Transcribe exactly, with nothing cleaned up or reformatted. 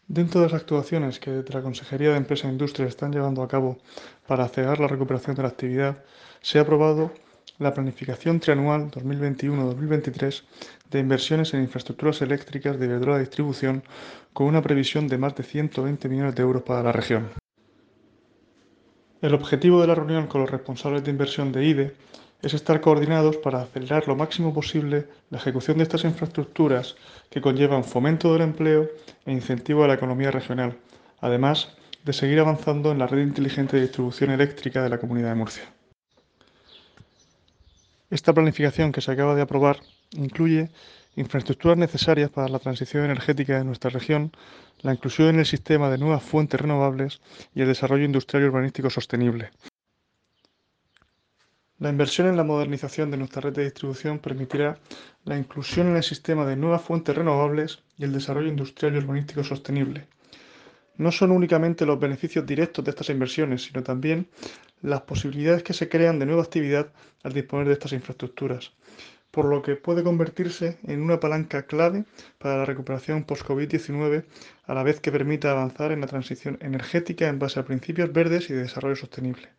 Dentro de las actuaciones que desde la Consejería de Empresa e Industria están llevando a cabo para acelerar la recuperación de la actividad, se ha aprobado la planificación trianual dos mil veintiuno-dos mil veintitrés de inversiones en infraestructuras eléctricas de Iberdrola Distribución, con una previsión de más de ciento veinte millones de euros para la región. El objetivo de la reunión con los responsables de inversión de I D E es estar coordinados para acelerar lo máximo posible la ejecución de estas infraestructuras que conllevan fomento del empleo e incentivo a la economía regional, además de seguir avanzando en la red inteligente de distribución eléctrica de la Comunidad de Murcia. Esta planificación que se acaba de aprobar incluye infraestructuras necesarias para la transición energética de nuestra región, la inclusión en el sistema de nuevas fuentes renovables y el desarrollo industrial y urbanístico sostenible. La inversión en la modernización de nuestra red de distribución permitirá la inclusión en el sistema de nuevas fuentes renovables y el desarrollo industrial y urbanístico sostenible. No son únicamente los beneficios directos de estas inversiones, sino también las posibilidades que se crean de nueva actividad al disponer de estas infraestructuras, por lo que puede convertirse en una palanca clave para la recuperación post-COVID diecinueve, a la vez que permita avanzar en la transición energética en base a principios verdes y de desarrollo sostenible.